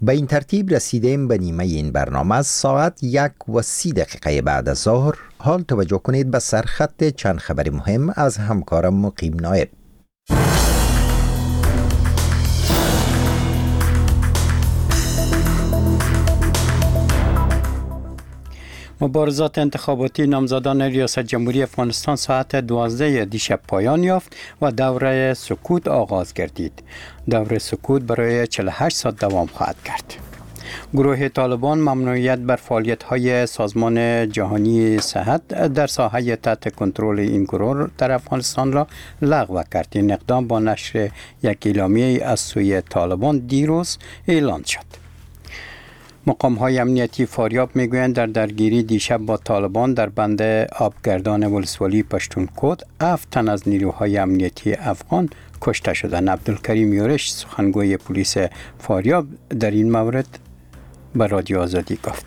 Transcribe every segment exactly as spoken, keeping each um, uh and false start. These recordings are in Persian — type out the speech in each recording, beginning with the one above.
به این ترتیب رسیدیم به نیمه این برنامه. از ساعت یک و سی دقیقه بعد از ظهر. حال توجه کنید به سرخط چند خبر مهم از همکارم مقیم نایب. مبارزات انتخاباتی نامزدان ریاست جمهوری افغانستان ساعت دوازده دیشب پایان یافت و دوره سکوت آغاز گردید. دوره سکوت برای چهل و هشت ساعت دوام خواهد کرد. گروه طالبان ممنوعیت بر فعالیت‌های سازمان جهانی صحت در ساحه تحت کنترل این گروه در افغانستان را لغو کرد. این اقدام با نشر یک اعلامیه از سوی طالبان دیروز اعلان شد. مقام‌های امنیتی فاریاب میگویند در درگیری دیشب با طالبان در بند آبگردان ولسوالی پشتونکوت هفت تن از نیروهای امنیتی افغان کشته شدند. عبدالکریم یورش سخنگوی پلیس فاریاب در این مورد به رادیو آزادی گفت.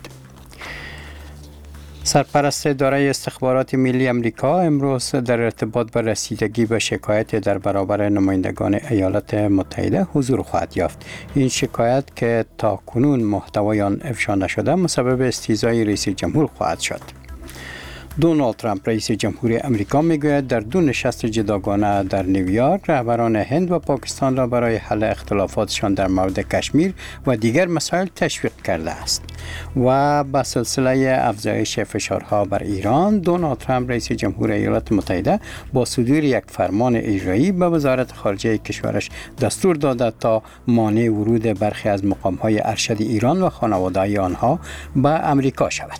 سرپرست اداره استخبارات ملی امریکا امروز در ارتباط به رسیدگی به شکایت در برابر نمایندگان ایالات متحده حضور خواهد یافت. این شکایت که تا کنون محتوای آن افشا نشده مسبب استیضای رئیس جمهور خواهد شد. دونالد ترامپ رئیس جمهوری امریکا میگوید در دو نشست جداگانه در نیویورک رهبران هند و پاکستان را برای حل اختلافاتشان در مورد کشمیر و دیگر مسائل تشویق کرده است. و به سلسله افزایش فشارها بر ایران، دونالد ترامپ رئیس جمهور ایالات متحده با صدور یک فرمان اجرایی به وزارت خارجه کشورش دستور داده تا مانع ورود برخی از مقام‌های ارشد ایران و خانواده‌های آنها به امریکا شود.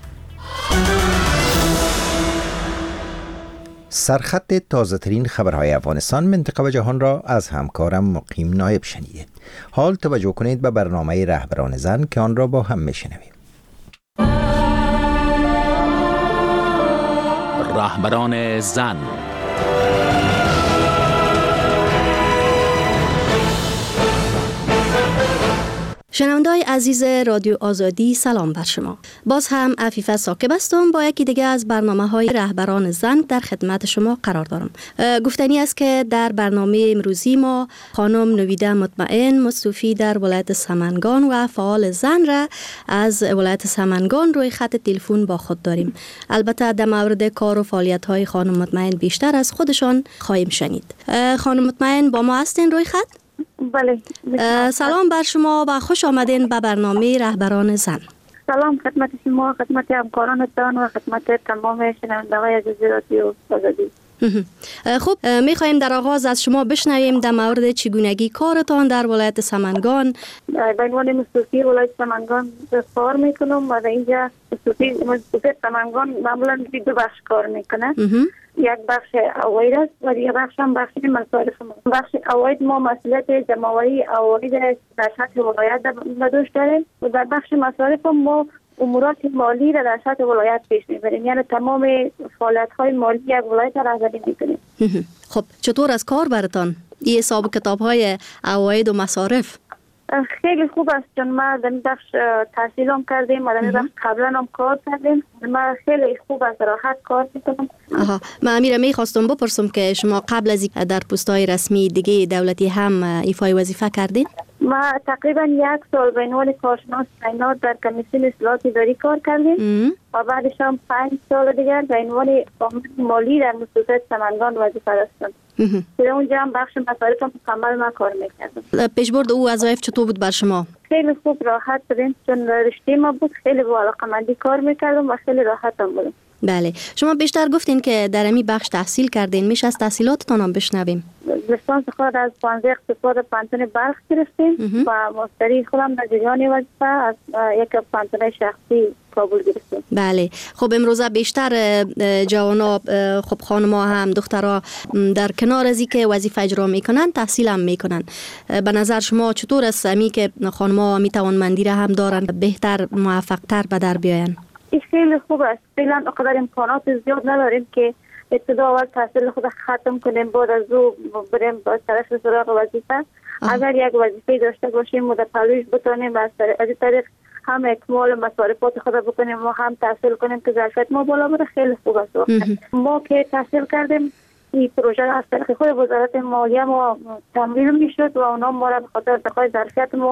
سرخط تازه ترین خبرهای افغانستان، منطقه و جهان را از همکارم مقیم نایب شنیدید. حال توجه کنید به برنامه رهبران زن که آن را با هم میشنویم. رهبران زن. شنونده‌های عزیز رادیو آزادی، سلام بر شما. باز هم عفیفه ثاقب هستم با یکی دیگه از برنامه‌های رهبران زن در خدمت شما قرار دارم. گفتنی است که در برنامه امروزی ما خانم نویده مطمئن مصطفی در ولایت سمنگان و فعال زن را از ولایت سمنگان روی خط تلفن با خود داریم. البته در مورد کار و فعالیت‌های خانم مطمئن بیشتر از خودشان خواهیم شنید. خانم مطمئن با ما هستین روی خط؟ بله. سلام بر شما و خوش آمدین به برنامه رهبران زن. سلام خدمت شما، خدمت همکارانتان و خدمت تمام شنونده‌های عزیز رادیو آزادی. خب میخواهیم در آغاز از شما بشنویم در مورد چگونگی کارتان در ولایت سمنگان. به عنوان مصطفی ولایت سمنگان کار میکنم و در اینجا مصطفی سمنگان معمولا دو بخش کار میکنه. یک بخش اواید است و یک بخش هم بخش مصارف. بخش اواید ما مسئولیت جمع‌آوری اواید در سطح ولایت به دوش داریم و در بخش مصارف ما امورات مالی را در سطح ولایت پیش میبریم، یعنی تمام فعالیت‌های مالی یک ولایت را رهبری میکنیم. خب چطور از کار براتان این حساب کتاب‌های اواید و مصارف؟ خیلی خوب است، چون ما در این بخش تحصیل هم کردیم و در این بخش قبلا هم کار کردیم. ما خیلی خوب است، راحت کار میکنم. آها، من امیره میخواستم بپرسم که شما قبل از این در پست‌های رسمی دیگه دولتی هم ایفای وظیفه کردین؟ ما تقریبا یک سال به عنوان کارشناس تعینات در کمیسیون اصلاحات اداری کار کردیم و بعدش هم پنج سال دیگر به عنوان عامل مالی در مؤسسه سمنگان وظیفه داشتم. در اونجا هم بخش مصارف مکمل ما کار میکردم. پیشبرد او وظایف چطور بود بر شما؟ خیلی خوب، راحت بودیم، چون رشته ما بود. خیلی با علاقه‌مندی کار میکردم و خیلی راحت هم بودم. بله، شما بیشتر گفتین که در امی بخش تحصیل کردین، میشه از تحصیلاتتان هم بشنویم؟ لیسانس خود از پانزده اقتصاد پانتون بلخ گرفتیم و ماستری خودم در جریان وظیفه از یک پانتون شخصی کابل گرفتیم. بله، خب امروزه بیشتر جوانا، خب خانم‌ها هم دخترها در کنار از اینکه وظیفه اجرا میکنن تحصیل هم میکنن. به نظر شما چطور است امی که خانم‌ها می توانمندی را هم دارن بهتر موفق‌تر به در بیاین؟ این خیلی خوب است. فعلا اقدر امکانات زیاد نداریم که ابتدا اول تحصیل خود ختم کنیم، بعد از او بریم با طرف سراغ وظیفه. اگر یک وظیفه داشته باشیم و در پلویش بتانیم از این طریق هم اکمال مصارفات خود بکنیم و هم تحصیل کنیم که ظرفیت ما بالا بره، خیلی خوب است. ما که تحصیل کردیم این پروژه از طریق خود وزارت مالیه ما تمویل میشد و اونا ما را به خاطر ارتقای ظرفیت ما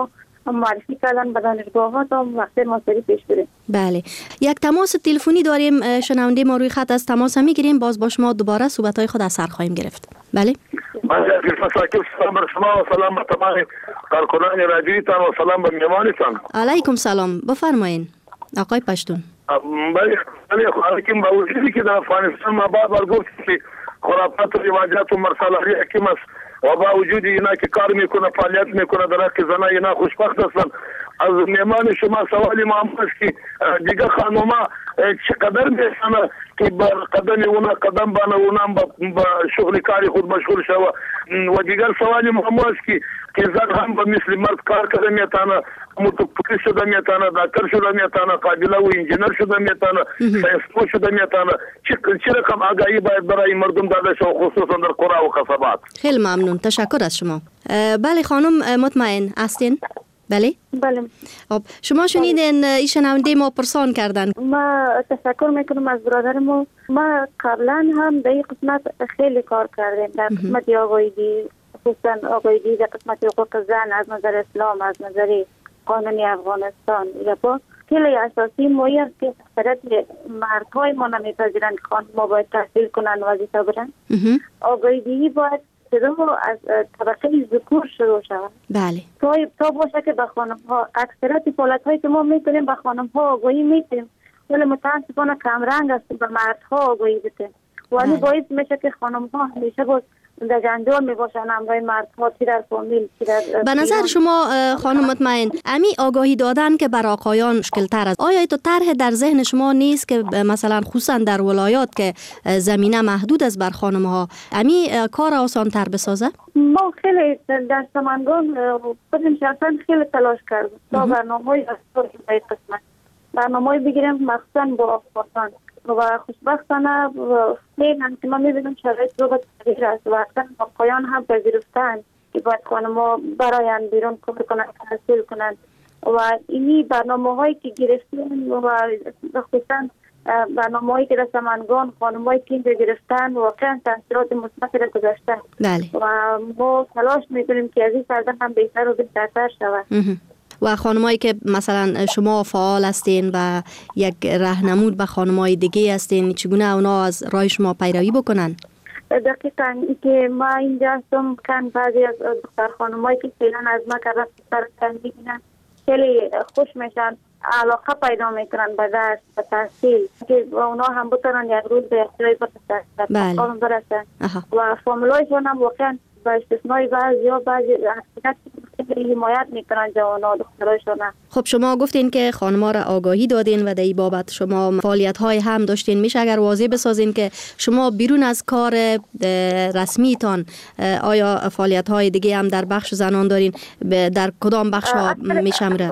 معرفی کردن به دانشگاه ها تا وقت ماستری پیش بره. بله، یک تماس تلفنی داریم، شنونده ما روی خط از تماس میگیریم، باز با شما دوباره صحبت های خود از سر خواهیم گرفت. بله. من عفیف ساکب سلام بر شما و سلام به تمام کارکنان رادیویتان و سلام به مهمانتان. علیکم سلام، بفرمایین آقای پشتون. بله بله خواهیم با وجودی که در افغانستان ما بعد بار گفت که خرافات و رواجات و مرسالاری حکیم است و با وجود اینا که کار میکنه فعالیت میکنه در حق زنان اینا خوشبخت هستن. از مهمان شما سوالی ما است که دیگه خانوما چقدر میسنه که بر قدم اونا قدم بانه اونا با شغل کاری خود مشغول شوه و دیگر سوالی ما است که که زن هم به مثل مرد کار کرده میتانه، متفکر شده میتانه، دکتر شده میتانه، قابله و انجینر شده میتانه، ساینسپو شده میتانه. چه رقم آگاهی باید برای مردم داده شد خصوصا در قرى و قصبات؟ خیلی ممنون، تشکر از شما. بله خانم مطمئن هستین؟ بله؟ بله. خب شما شنیدین این شنونده ما پرسان کردن. ما تشکر میکنم از برادرمو. ما قبلا هم در این قسمت خیلی کار کردیم، در قسمت آگاهی، خصوصا آگاهی در قسمت حقوق زن از نظر اسلام، از نظر قانون افغانستان. یا با خیلی اساسی مویی است که اکثریت مردهای ما نمیپذیرند که خانم‌ها باید تحصیل کنند، وظیفه برند. آگاهی باید شروع از طبقه ذکور شروع شود. بله. تا تا باشه که به خانم ها اکثریت فعالیت هایی که ما میکنیم به خانم ها آگاهی میدیم، ولی متاسفانه کم رنگ است به مردها آگاهی بدیم. ولی باعث میشه که خانم ها همیشه باز در جنجال میباشن همراه مردها، چی در فامیل چی در به نظر شما خانم مطمئن امی آگاهی دادن که بر آقایان مشکل تر است، آیا تو طرح در ذهن شما نیست که مثلا خصوصا در ولایات که زمینه محدود است بر خانم ها امی کار آسان تر بسازه؟ ما خیلی در سمنگان خودم شخصا خیلی تلاش کردیم تا برنامه‌های اصلی به قسمت برنامه‌ای بگیریم مخصوصا با آقایان و خوشبختانه خیلی هم که ما میبینیم شرایط رو به تغییر است و اصلا آقایان هم پذیرفتن که باید خانم‌ها براین بیرون کار کنند، تحصیل کنند و اینی برنامه هایی که گرفتیم و خصوصا برنامه هایی که در سمنگان خانم‌های که اینجا گرفتن واقعا تاثیرات مثبتی را گذاشتن. بله. و ما تلاش میکنیم که از این سردن هم بهتر و بهترتر شود. و خانمایی که مثلا شما فعال هستین و یک راهنمود به خانمای دیگه هستین، چگونه اونا از راه شما پیروی بکنن؟ دقیقاً که ما اینجا هستم کن بعضی از دختر خانمایی که فعلا از ما که رفت سرطان میگیرن خیلی خوش میشن، علاقه پیدا میکنن به درس به تحصیل که اونا هم بتونن یک روز به اختیاری برسن برسن و فامیلایشون هم واقعا با استثنای بعضی یا بعضی اکثریت خیلی حمایت میکنن جوانا دخترایشون. خب شما گفتین که خانم‌ها را آگاهی دادین و در این بابت شما فعالیت‌های هم داشتین، میشه اگر واضح بسازین که شما بیرون از کار رسمیتان آیا فعالیت‌های دیگه هم در بخش زنان دارین؟ در کدام بخش‌ها میشمره؟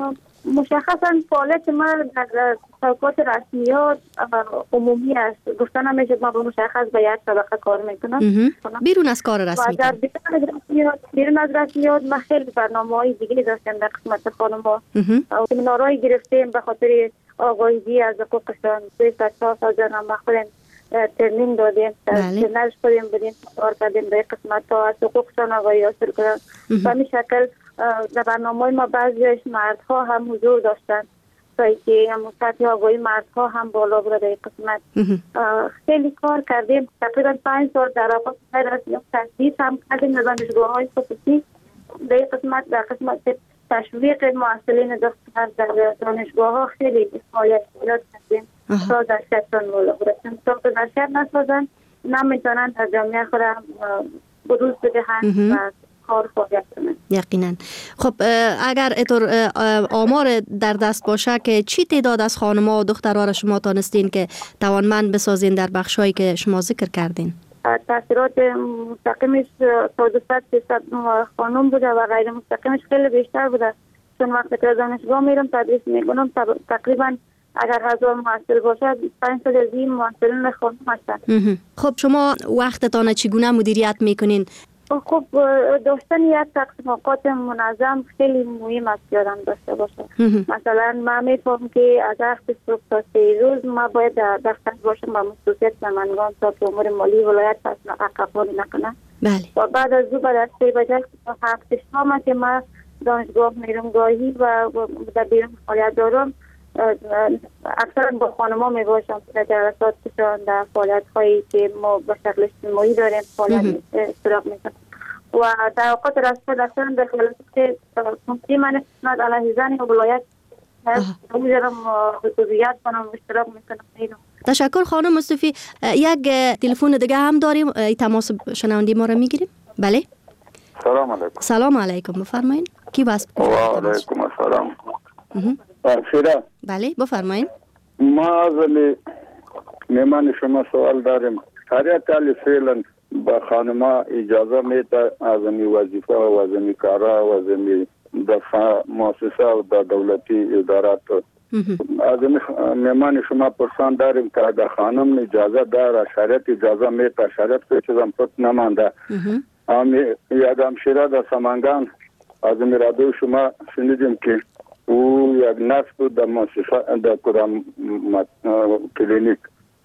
مشخصا فعالیت ما در طبقات رسمیات عمومی است. گفتن همیشه ما با مشخص به یک طبقه کار میکنم. بیرون از کار رسمی در بیرون از رسمیات ما خیلی برنامه‌های دیگه داشتیم در قسمت خانم‌ها. سمینارهای گرفتیم به خاطر آگاهی از حقوقشان. سه تا چهار سال جان ما خودم ترنینگ دادیم، ترنینگ شدیم بدیم کار کردیم در قسمت ها از حقوقشان آگاهی حاصل کنند. به این شکل در برنامه ما بعضیش مردها هم حضور داشتن تا اینکه سطح آگاهی مردها هم بالا بوده در این قسمت. خیلی کار کردیم، تقریبا پنج سال در آفاق رسمی تحصیل هم کردیم در دانشگاه‌های خصوصی در این قسمت. در قسمت تشویق معلولین دختر در دانشگاه‌ها خیلی فعالیت کردیم تا در شهرشان بالا برسن، تا که در شهر نسازن نمیتونن در جامعه خود بروز بدهند و کار فعالیت کنند. یقینا. خب اگر اینطور آمار در دست باشه که چی تعداد از خانم‌ها و دخترها را شما تانستین که توانمند بسازین در بخشایی که شما ذکر کردین؟ تاثیرات مستقیمش تا دوصد سیصد خانم بوده و غیر مستقیمش خیلی بیشتر بوده، چون وقتی که دانشگاه میرم تدریس میکنم تقریبا اگر هزار محصل باشد پنجصد از این محصلین خانم هستند. خب شما وقتتان چگونه مدیریت میکنین؟ خب داشتن یک تقسیم اوقات منظم خیلی مهم است که آدم داشته باشه. مثلا من میفهم که از وقت صبح تا سه روز ما باید در دفتر باشم با مصروفیت سمنگان تا که امور مالی ولایت عقبانی نکنه. بله. و بعد از او بعد از سه بجه تا هفت شام که ما دانشگاه میرم گاهی و در بیرون فعالیت دارم. اکثرا با خانما می باشم در جلساتشان، در فعالیت هایی که ما به شکل اجتماعی داریم فعالیت اشتراک میکنم و در اوقات رسمی اکثرا در خلالات کنفی من اسناد علیه زن و ولایت میذارم خصوصیت کنم اشتراک میکنم. تشکر خانم مصطفی. یک تلفن دیگه هم داریم، تماس شنوندی ما را میگیریم. بله سلام علیکم. سلام علیکم، بفرمایید. کی باس؟ و علیکم السلام. فرشیده. بله بفرمایید. ما از میمان شما سوال داریم. شریعت علی فعلا با خانما اجازه میده از می وظیفه و از می کارا و از می دفع مؤسسه و د دولتی ادارات از میمان شما پرسان داریم که اگر خانم اجازه داره شریعت اجازه میده، شریعت که چیزم پت نمانده. امی یادم شیره در سمنگان از میرادو شما شنیدیم که او یک نصب در مؤسسه در کدام کلینیک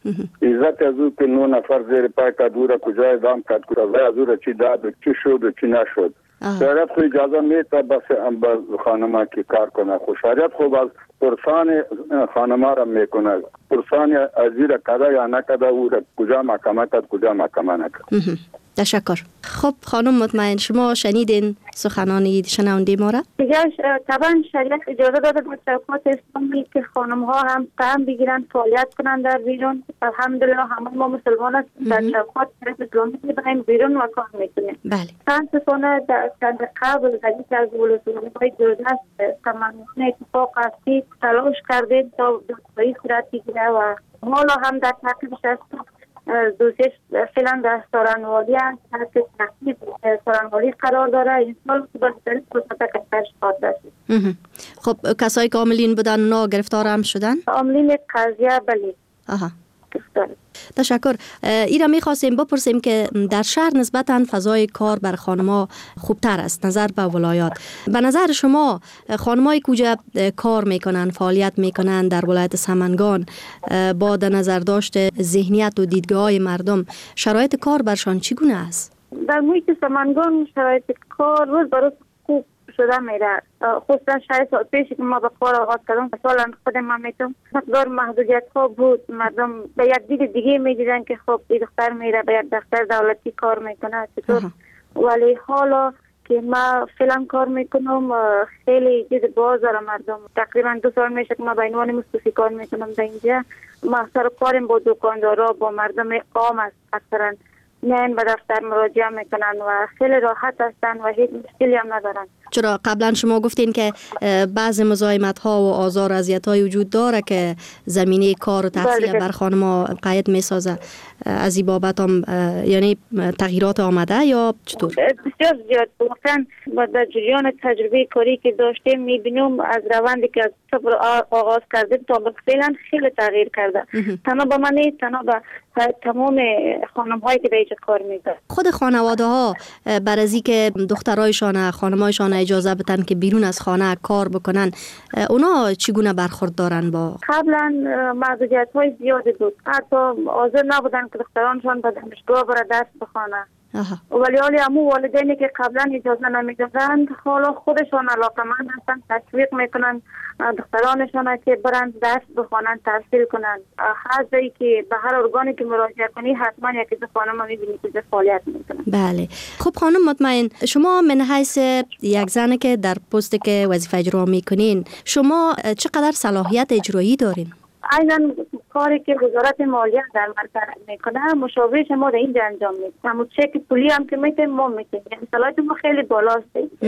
عزت از او که نو نفر زیر پای کدوره کجا ادام کد کجا از او را چی داد چی شد و چی نشد. شریعت خو اجازه میده بس خانما که کار کنه، خو شریعت خو باز پرسان خانما را میکنه، پرسان ازیر کده یا نکده او را کجا محکمه کد کجا محکمه نکد. تشکر. خب خانم مطمئن شما شنیدین سخنان شنونده ما را؟ دیگه طبعا شریعت اجازه داده به چوکات اسلامی که خانم ها هم سهم بگیرن فعالیت کنن در بیرون. الحمدلله همه ما مسلمان هستیم در چوکات اسلامی میبریم بیرون و کار میکنیم. بله. چند سانه در چند قبل در یک از ولسوالی های جردست تمامیت اتفاق هستی تلاش کردیم تا دستایی صورت بگیره و حالا هم در تعقیبش هستیم. دوستش فعلا در سارنوالی هست که تحقیق سارنوالی قرار داره. این سال که باید دارید فرصت کشترش خواهد داشتید. خب کسایی که عاملین بودن اونا گرفتار هم شدن؟ عاملین قضیه بلی آها گرفتار. تشکر. ایرا میخواستیم بپرسیم که در شهر نسبتاً فضای کار بر خانم‌ها خوبتر است نظر به ولایات. به نظر شما خانم‌های کجا کار میکنن، فعالیت میکنن در ولایت سمنگان با در نظر داشت ذهنیت و دیدگاه مردم شرایط کار برشان چگونه است؟ در محیط سمنگان شرایط کار روز به روز خوب شده میره. خصوصا شاید سال پیشی که ما به کار آغاز کردم سالا خود من میتونم مقدار محدودیت ها بود. مردم به یک دید دیگه میدیدن که خب این دختر میره به یک دفتر دولتی کار میکنه چطور. ولی حالا که ما فعلا کار میکنم خیلی دید باز داره مردم. تقریبا دو سال میشه که ما به عنوان مصطفی کار میکنم در اینجا. ما سر کاریم با دکاندارا با مردم عام است اکثرا نه به دفتر مراجعه میکنن و خیلی راحت هستن و هیچ مشکلی هم ندارن. چرا قبلا شما گفتین که بعض مزاحمت ها و آزار و اذیت های وجود داره که زمینه کار و تحصیل بر خانم‌ها قید میسازه، از این بابت هم یعنی تغییرات آمده یا چطور؟ بسیار زیاد. واقعا در جریان تجربه کاری که داشتیم میبینم از روندی که از صبر آغاز کردیم تا به فعلا خیلی تغییر کرده. تنها به من نیست، تنها به تمام خانم هایی که به اینجا کار میکنن. خود خانواده ها بر از اینکه دخترایشان خانمایشان اجازه بدن که بیرون از خانه کار بکنن، اونا چگونه برخورد دارن با؟ قبلا محدودیت های زیادی بود، حتی حاضر نبودن که دخترانشان به دانشگاه بره درس بخوانه. ولی حالی همون والدینی که قبلا اجازه نمیدادند حالا خودشان علاقمند هستن، تشویق میکنن دخترانشان که برن درس بخوانن، تحصیل کنن. هر جایی که به هر ارگانی که مراجعه کنی حتما یکی دو خانم میبینی که فعالیت میکنن. بله. خب خانم مطمئن شما من حیث یک زنه که در پست که وظیفه اجرا میکنین، شما چقدر صلاحیت اجرایی دارین؟ اینا کاری که وزارت مالیه در مرکز میکنه مشاورش ما در اینجا انجام میدیم. همون چک پولی هم که میتیم ما میتیم، یعنی صلاحیت ما خیلی بالاست.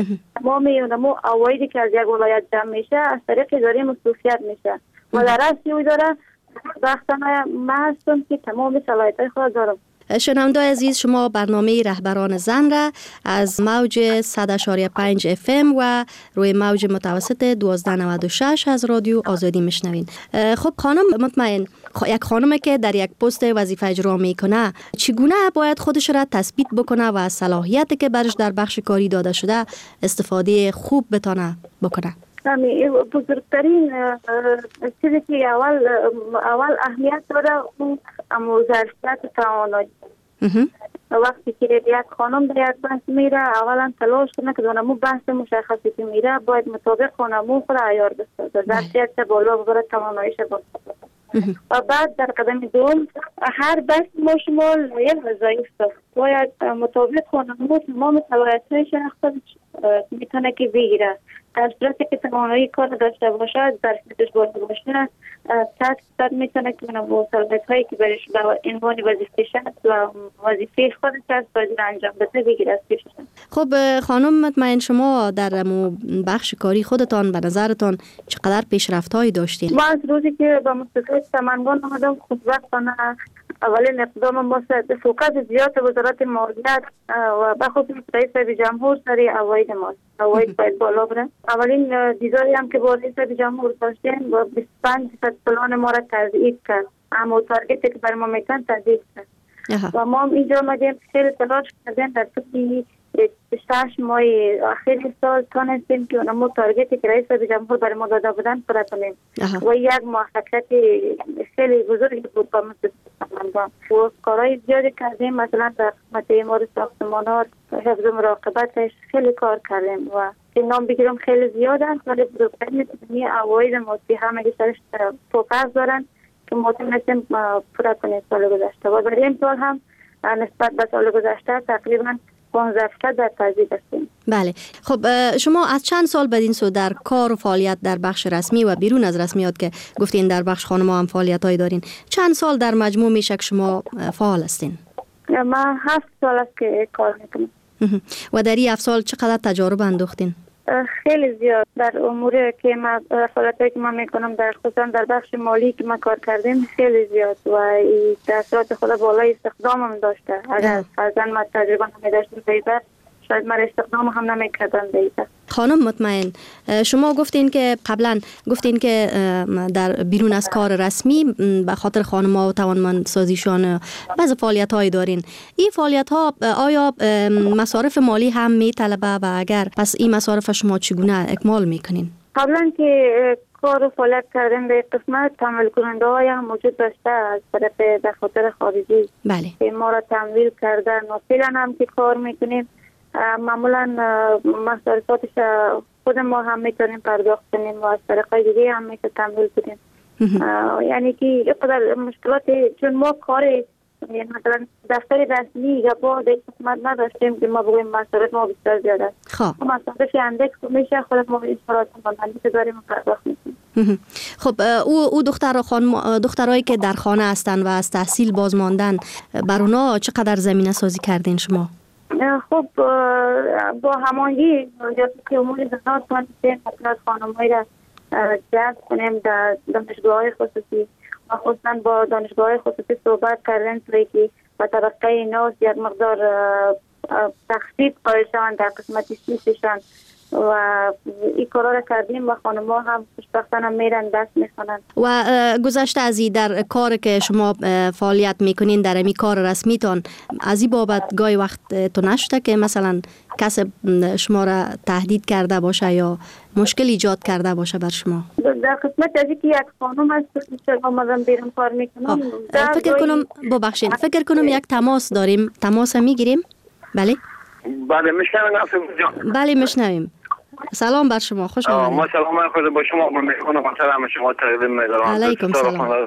ما میگیم ما اوایدی که از یک ولایت جمع میشه از طریق اداره مصروفیت میشه و در اصل او داره وقتانه ما هستم که تمام صلاحیت خود دارم. شنوندگان عزیز، شما برنامه رهبران زن را از موج صد و پنج اف ام و روی موج متوسط دوازده نود و شش از رادیو آزادی میشنوین. خب خانم مطمئن، یک خانمی که در یک پست وظیفه اجرا میکنه چگونه باید خودش را تثبیت بکنه و از صلاحیتی که برش در بخش کاری داده شده استفاده خوب بتونه بکنه؟ بزرگترین چیزی که اول اول اهمیت داره اون ظرفیت توانایی. وقتی که یک خانم در یک بحث میره اولا تلاش کنه که دونمو بحث مشخصی که میره باید مطابق خانمو خود عیار بسازه در شرط بالا ببره تواناییش باشه و بعد در قدم دوم هر بحث ما شمال یک وظایف داره باید مطابق خانمو تمام توانایی‌های شخص میتونه که بگیره در صورتی که توانایی کار داشته باشه ظرفیتش بالا باشه صد درصد میتونه که با صلاحیت‌هایی که برش به عنوان وظیفه شد و وظیفه خودش از باید انجام بده بگیره از پیشش. خب خانم مطمئن شما در بخش کاری خودتان به نظرتان چقدر پیشرفت‌هایی داشتین؟ ما از روزی که به مؤسسه سمنگان آمدم خوشبختانه اولین اقدام ما فوکس زیاد وزارت مالیات و به خصوص رئیس جمهور سری عواید ما عواید باید بالا بره. اولین دیداری هم که با رئیس جمهور داشتیم و بیست و پنج درصد پلان ما را تضعیف کرد اما تارگتی که بر ما میتن تضعیف کرد و ما هم اینجا آمدیم خیلی تلاش کردیم در طول شش ماه آخر سال تانستیم که اونمو تارگتی که رئیس جمهور بر ما داده بودن پورا کنیم و یک موفقیت خیلی بزرگی بود با مؤسسه سمنگان و کارهای زیادی کردیم مثلا در قسمت امور ساختمان‌ها حفظ مراقبتش خیلی کار کردیم و این نام بگیرم خیلی زیاد است ولی بزرگترین عواید مالی همه سرش فوکس دارن که ما تونستیم پورا کنیم سال گذشته و برای این سال هم نسبت به سال گذشته تقریبا پانزده درصد در تضعیف هستیم. بله. خب شما از چند سال بدین سو در کار و فعالیت در بخش رسمی و بیرون از رسمیات که گفتین در بخش خانم‌ها هم فعالیت‌هایی دارین چند سال در مجموع میشه که شما فعال هستین؟ من هفت سال است که کار میکنم. و در این هفت سال چقدر تجارب انداختین؟ خیلی زیاد در امور که ما فعالیتایی که ما میکنم در خصوصا در بخش مالی که ما کار کردیم خیلی زیاد و این تاثیرات خود بالای استخدام هم داشته. اگر فرضاً ما تجربه نمی‌داشتیم بیشتر شاید ما استخدام هم نمی‌کردم بیشتر. خانم مطمئن شما گفتین که قبلا گفتین که در بیرون از کار رسمی به خاطر خانم‌ها و توانمندسازیشان بعضی فعالیت‌هایی دارین. این فعالیت‌ها آیا مصارف مالی هم میطلبه و اگر پس این مصارف شما چگونه اکمال میکنین؟ قبلا که کار و فعالیت کردن به قسمت تمویل کننده های هم موجود داشته از طرف دفاتر خارجی بله. که ما را تمویل کردن و فعلا هم که کار میکنیم معمولا مصارفاتش خود ما هم میتونیم پرداخت کنیم و از طریقای دیگه هم میتونیم تمویل کنیم یعنی که یه مشکلات چون ما کار یعنی مثلا دفتر رسمی یا با در قسمت نداشتیم که ما بگویم مصارف ما بسیار زیاد است خب مصارف اندک میشه خود ما اصرارات ماندنی که داریم پرداخت میکنیم. خب او او دختر خانم دخترایی که در خانه هستن و از تحصیل باز ماندن بر اونا چقدر زمینه سازی کردین شما؟ خب با هماهنگی که امور زنان تونستیم مثلا خانم‌هایی را جذب کنیم در دانشگاه‌های خصوصی و خصوصا با دانشگاه‌های خصوصی صحبت کردن توی که با طبقه اینا یک مقدار تخفیف قائل شوند در قسمت فیسشان و این کارا را کردیم و خانم‌ها هم خوشبختانه میرن دست میخونن. و گذشته از این در کار که شما فعالیت میکنین در امی کار رسمیتان از این بابت گاهی وقت تو نشده که مثلا کس شما را تهدید کرده باشه یا مشکل ایجاد کرده باشه بر شما؟ در قسمت از اینکه یک خانم هست که آمدم بیرون کار میکنم فکر کنم ببخشید فکر کنم یک تماس داریم تماس میگیریم. بله بله میشنویم. بله میشنویم. سلام بر شما خوش آمدید. ما سلام خود با شما میکنم محترم شما تقدیم می‌دارم. علیکم سلام.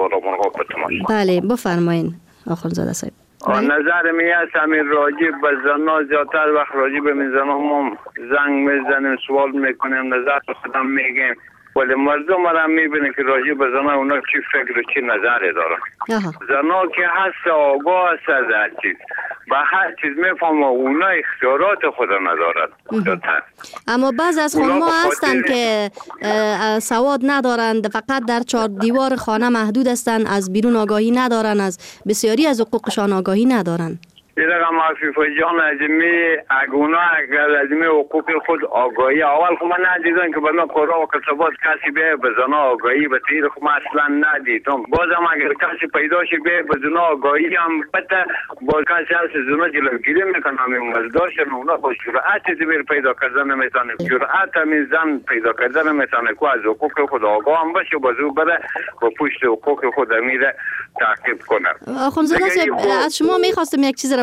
بله بفرمایید آخوندزاده صاحب. نظر می است همین راجع به زنان زیادتر وقت راجع به من زنان ما زنگ میزنیم سوال میکنیم نظر خودم میگیم ولی مردم را میبینه که راجع به زنان اونا چی فکر و چی نظری دارن. زنان که هست آگاه هست از هر چیز به هر چیز میفهمه اونا اختیارات خود ندارد. اما بعض از خانم‌ها هستند که سواد ندارند فقط در چهار دیوار خانه محدود هستند از بیرون آگاهی ندارند از بسیاری از حقوقشان آگاهی ندارند. این رقم عفیفه جان ازمی اگونا اگر ازمی حقوق خود آگاهی اول خب من ندیدم که بنا کارا و کسبات کسی به بزنا آگاهی به تیر خب من اصلا ندیدم بازم اگر کسی پیدا شه به بزنا آگاهی هم بته با کسی هست زنا جلوگیری میکنم این مزداشن اونا با جرأت زمیر پیدا کردن نمیتونه جرأت همین زن پیدا کردن نمیتونه که از حقوق خود آگاه هم باشه بازو بره با پشت حقوق خود میره تعقیب کنه. آخوندزاده صاحب از شما میخواستم یک چیز را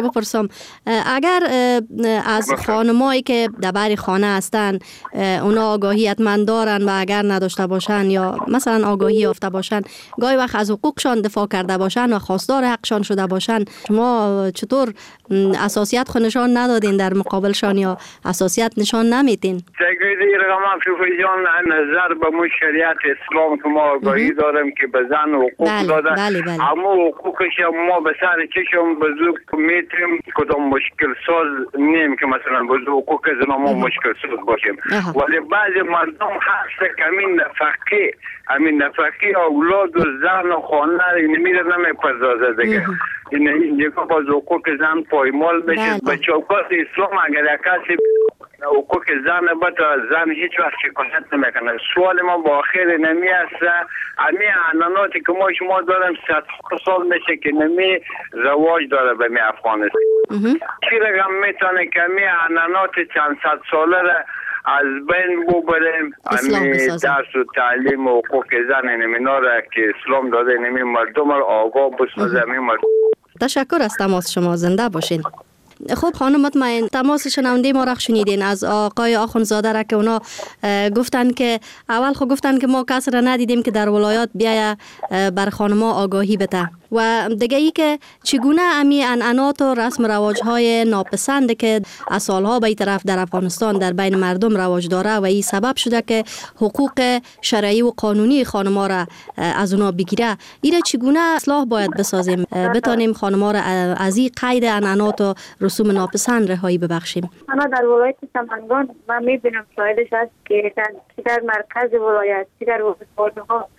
بپرسم اگر از خانمایی که در بر خانه هستن اونا آگاهی حتما دارن و اگر نداشته باشن یا مثلا آگاهی یافته باشن گاهی وقت از حقوقشان دفاع کرده باشن و خواستار حقشان شده باشن، شما چطور اساسیت خود نشان ندادین در مقابلشان یا اساسیت نشان نمیدین؟ چگونه رقم فیفی جان نظر به مو شریعت اسلام که ما آگاهی دارم که به زن حقوق بله، داده، بله، بله. اما حقوقش ما به سر چشم بزرگ میتیم کدام مشکل ساز نیم که مثلا بزرگ حقوق زن ما مشکل ساز باشیم. ولی بعضی مردم هست که همین نفقه همین نفقه اولاد و زن و خانه نمیره نمیپردازه دیگه. این اینجا باز حقوق زن پایمال بشه. به چوکات اسلام اگر یک کسی حقوق زن بتا زن هیچ وقت شکایت نمیکنه. سوال ما با آخر نمی است امی عناناتی که ما شما دارم صد سال میشه که نمی رواج داره به می افغانستان. چی رقم میتونه که امی عنانات چند صد ساله را از بین ببریم، امی درس و تعلیم و حقوق زن نمینا را که اسلام داده نمی مردم را آگاه بسازه. امی مردم تشکر از تماس شما، زنده باشین. خب خانم مطمئن تماس شنونده ما را شنیدین از آقای آخوندزاده را که اونا گفتن که اول خب گفتن که ما کس را ندیدیم که در ولایات بیایه بر خانما آگاهی بده و دیگه ای که چگونه امی عنعنات و رسم رواج های ناپسند که از سالها به این طرف در افغانستان در بین مردم رواج داره و این سبب شده که حقوق شرعی و قانونی خانما را از اونا بگیره، ایره چگونه اصلاح باید بسازیم بتانیم خانما را از این قید عنعنات و رسوم ناپسند رهایی ببخشیم؟ انا در ولایت سمنگان من میبینم شاهدش هست که در, در مرکز ولایت در ولایت‌ها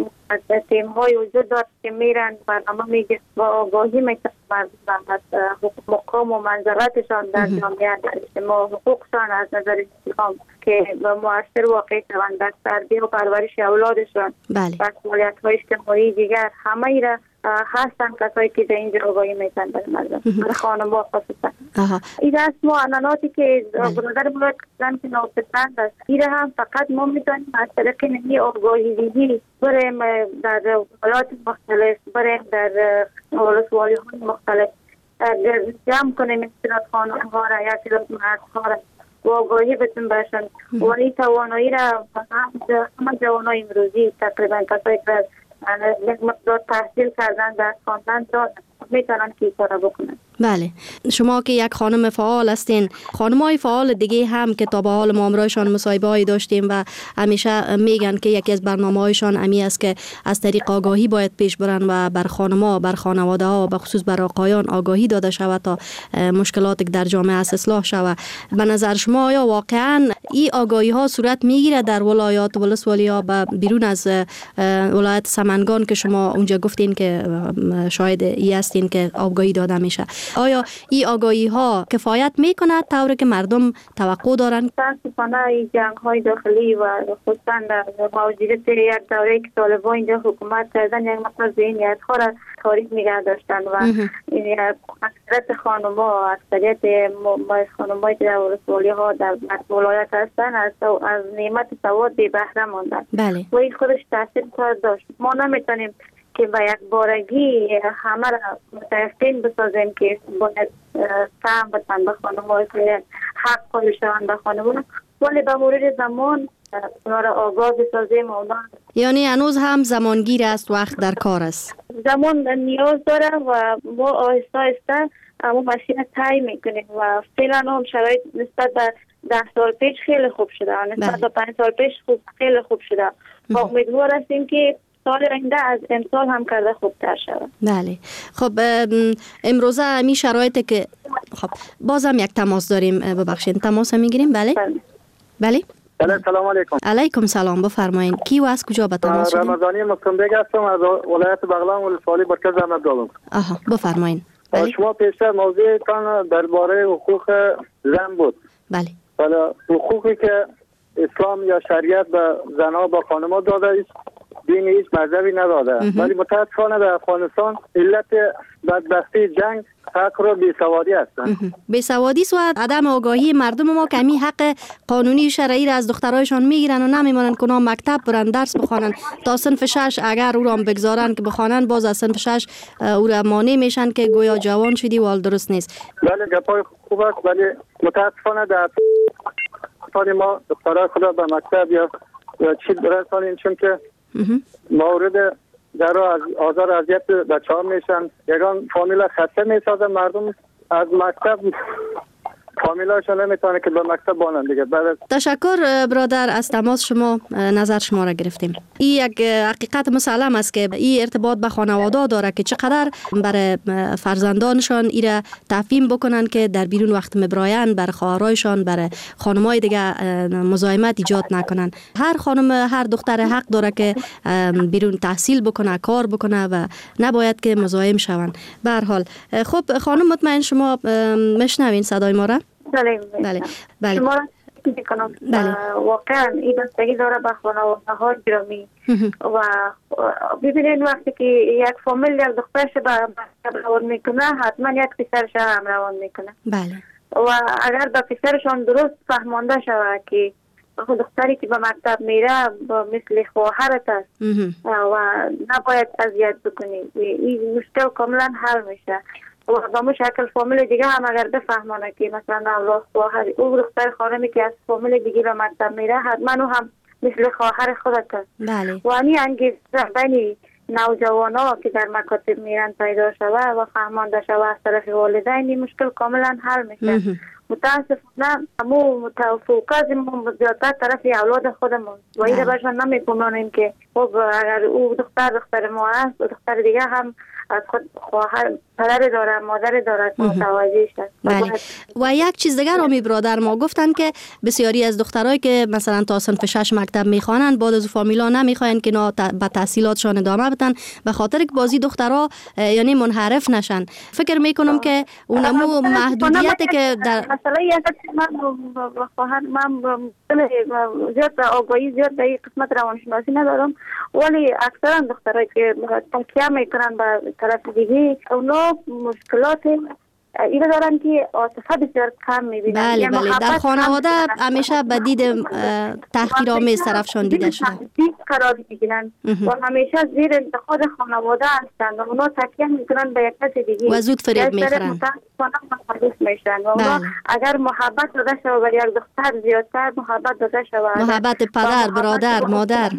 تیم های وجود دارد که میرن برنامه میگه و آگاهی میتونن مردم از مقام و منزلتشان در جامعه در اجتماع حقوقشان از نظر اسلام که مؤثر واقع شوند در تربیت و پرورش اولادشان و مسئولیت های اجتماعی دیگر همه ای را هستن کسایی که در اینجا آگاهی میتونن بر مردم بر خانم‌ها خصوصا. این است ما عنعناتی که برادر بلاد کردن که ناپسند است این هم فقط ما میتونیم از طریق نمی آگاهی دیگی بریم در ولایات مختلف بریم در ولسوالی های مختلف جمع کنیم اصطلاح خانم‌ها را یا اصطلاح مردها را و آگاهی بتون باشن و این توانایی را همه جوانای امروزی تقریبا کسایی که یک مقدار تحصیل کردن در خواندن دارن میتونن که کار بکنن. بله، شما که یک خانم فعال هستین، خانمای فعال دیگه هم که تا به حال ما امرایشان مصاحبه هایی داشتیم و همیشه میگن که یکی از برنامه هایشان امی است که از طریق آگاهی باید پیش برن و بر خانما بر خانواده ها و به خصوص بر آقایان آگاهی داده شود تا مشکلات در جامعه است اصلاح شود. به نظر شما یا واقعا این آگاهی ها صورت میگیره در ولایات ولسوالی ها و بیرون از ولایت سمنگان که شما اونجا گفتین که شاید ای هستین که آگاهی داده میشه؟ آیا این آگاهی ها کفایت میکنه طوری که مردم توقع دارن؟ متاسفانه این جنگ های داخلی و خصوصا موجودیت یک دوره که طالبان اینجا حکومت کردن یک مقدار ذهنیت ها را تاریک نگه داشتن و اکثریت خانم‌ها اکثریت خانم‌های که در ولسوالی ها در ولایت هستن از از نعمت سواد بی بهره ماندن. بله. و این خودش تاثیر کار داشت. ما نمیتونیم که با یک بارگی همه را متیقن بسازیم که باید فهم بتن به خانم‌ها که حق خودشان به خانم‌ها، ولی به مرور زمان اونا را آگاه بسازیم. اونا یعنی هنوز هم زمانگیر است، وقت در کار است. زمان نیاز داره و ما آهسته آهسته اما مسیر طی میکنیم و فعلا هم شرایط نسبت به ده سال پیش خیلی خوب شده، نسبت به پنج سال پیش خوب خیلی خوب شده و امیدوار هستیم که سال آینده از امسال هم کرده خوبتر شود. بله. خب امروزه همین شرایطی که خب بازم یک تماس داریم، ببخشید تماس میگیریم. بله بله بله سلام علیکم. علیکم سلام، بفرمایید. کی و از کجا به تماس شدید؟ رمضانی مکتومبگ هستم از ولایت بغلان ولسوالی مرکز احمد دارم. آها بفرمایید. بله. شما پیشتر موضوعتان درباره حقوق زن بود. بله. حالا حقوقی که اسلام یا شریعت به زنها با خانم‌ها داده است دین هیچ مذهبی نداده، ولی متاسفانه در افغانستان علت بدبختی جنگ فقر و بیسوادی هستند. بیسوادی و عدم آگاهی مردم ما که می حق قانونی و شرعی را از دخترایشان میگیرن و نمیمانند که مکتب برن درس بخوانن تا صنف شش، اگر او را بگذارن که بخوانن باز از صنف شش او را مانع میشن که گویا جوان شدی و حال درست نیست. بله گپای خوب است، ولی متاسفانه در ما دخترای خدا به مکتب یا یا چی برسانیم، چون که مورد در از آزار اذیت بچه ها میشن. یگان فامیل خسته میسازن مردم از مکتب، فامیلاشون نمیتونه که به مکتب بانن دیگه. بعد تشکر برادر از تماس شما، نظر شما را گرفتیم. این یک حقیقت مسلم است که این ارتباط به خانواده داره که چقدر برای فرزندانشان ایره تفهیم بکنن که در بیرون وقت مبراین برای خواهرایشان، برای خانمای دیگه مزاحمت ایجاد نکنن. هر خانم، هر دختر حق داره که بیرون تحصیل بکنه، کار بکنه و نباید که مزاحم شون. به هر حال خب خانم، مطمئن شما میشنوین صدای ما را؟ بله بله بله. شما را میکنم. واقعا این بستگی داره به خانواده ها گرامی و ببینید وقتی که یک فامیل یک دخترش به مکتب روان میکنه، حتما یک پسرش هم روان میکنه. بله. و اگر به پسرشان درست فهمانده شود که دختری که به مکتب میره مثل خواهرت است و نباید اذیت بکنی، این مشکل کاملا حل میشه. و با مو شکل فامیل دیگه هم اگر بفهمانه که مثلا اولاد خواهر او دختر خانمی که از فامیل دیگه به مکتب میره، حتما او هم مثل خواهر خودت است. بله. و این انگیزه بین نوجوان‌ها که در مکاتب میرن پیدا شود و فهمانده شود از طرف والدین، مشکل کاملا حل میشه. متاسفانه همو متفوقات ما زیادتر طرف اولاد خودمون و این رو باشن نمی‌پومانیم که خب اگر او دختر دختر ما است و دختر دیگه هم از خود خواهر پدر داره، مادر داره، متوجه شد. بله. و یک چیز دیگر امی برادر ما گفتن که بسیاری از دخترایی که مثلا تا صنف شش مکتب میخوانند بعد از فامیلا نمیخواین که نا به تحصیلاتشان ادامه بدن به خاطر که بازی دخترها یعنی منحرف نشن. فکر میکنم که اونمو محدودیتی که در مثلا یک من خواهر من زیاد آگاهی زیاد در این قسمت روانشناسی ندارم، ولی اکثرا دخترایی که تکیه میکنن به طرف دیگه اونا مشکلات اینا دارن که عاطفه بسیار کم میبینن. بله بله. در خانواده همیشه به دید تحقیرآمیز طرفشان دیده شده. دید قرار میگیرن و همیشه زیر انتقاد خانواده هستند و اونا تکیه میکنن به یک کس دیگه و زود فریب میخورن. و اونا اگر محبت داده شود بر یک دختر زیادتر محبت داده شود، محبت پدر، برادر، مادر،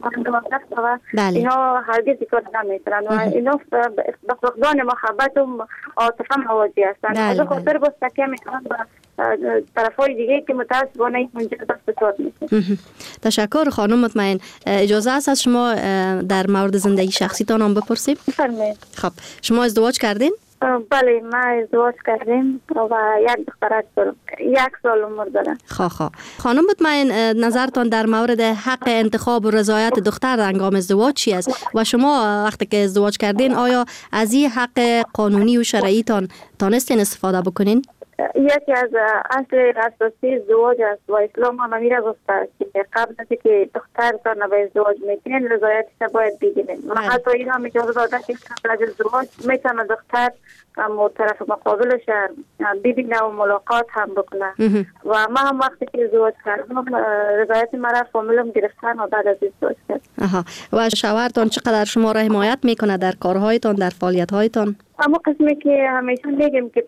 بله. اینا هرگز کار نمیکنن و اینا به فقدان محبت و عاطفه مواجه هستند. از خاطر باز تکیه میکنن به طرفای دیگه که متاسفانه منجر به فساد میشه. تشکر خانم. مطمئن اجازه است از شما در مورد زندگی شخصیتان هم بپرسیم؟ بفرمایید. خب شما ازدواج کردین؟ بله ما ازدواج کردیم و یک دخترک دارم، یک سال عمر دارم. خواه خواه. خانم مطمئن نظرتان در مورد حق انتخاب و رضایت دختر هنگام ازدواج چی است و شما وقتی که ازدواج کردین آیا از این حق قانونی و شرعیتان تانستین استفاده بکنین؟ یکی از اصل اساسی ازدواج است و اسلام هم میره گفته که قبل از که دختر تا به ازدواج میکنین رضایتش باید بگیرین و حتی این هم اجازه داده که قبل از ازدواج میتونه دختر و طرف مقابلش ببینه و ملاقات هم بکنه و ما هم وقتی که ازدواج کردم رضایت مرا فامیلم گرفتن و بعد از ازدواج کردم. آها. و شوهرتان چقدر شما را حمایت میکنه در کارهایتان، در فعالیت‌هایتان؟ اما قسمی که همیشه میگم که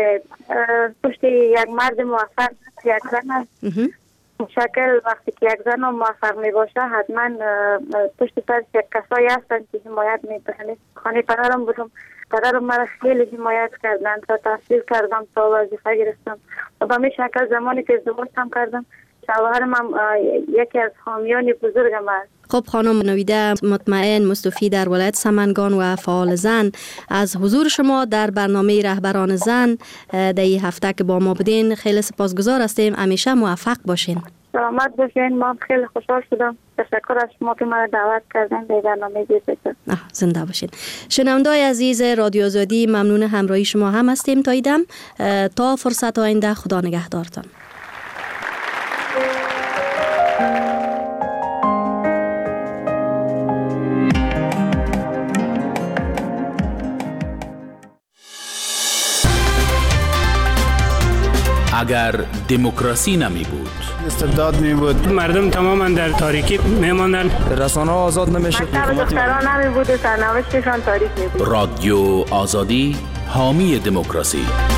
پشت یک مرد موفق یک زن است. شکل وقتی که یک زن موفق می باشه حتما پشت سرش یک کسایی هستند که حمایت میکنند. خانه پدرم بودم، پدرم مرا خیلی حمایت کردند تا تحصیل کردم تا وظیفه گرفتم و به همین شکل زمانی که ازدواج هم کردم شوهرم هم یکی از حامیان بزرگم است. خب خانم نویده مطمئن مصطفی در ولایت سمنگان و فعال زن، از حضور شما در برنامه رهبران زن در این هفته که با ما بودین خیلی سپاسگزار هستیم. همیشه موفق باشین. سلامت باشین. ما خیلی خوشحال شدم. تشکر از شما که ما دعوت کردن به برنامه دیگه. زنده باشین. شنونده‌های عزیز رادیو آزادی، ممنون همراهی شما هم هستیم تا ایدم. تا فرصت آینده خدا نگهدارتان. اگر دموکراسی نمی بود. استبداد می بود، مردم تماما در تاریکی می ماندن، رسانه ها آزاد نمی شد، مکتب دختران نمی بود و سرنوشتشان تاریک می بود. رادیو آزادی حامی دموکراسی.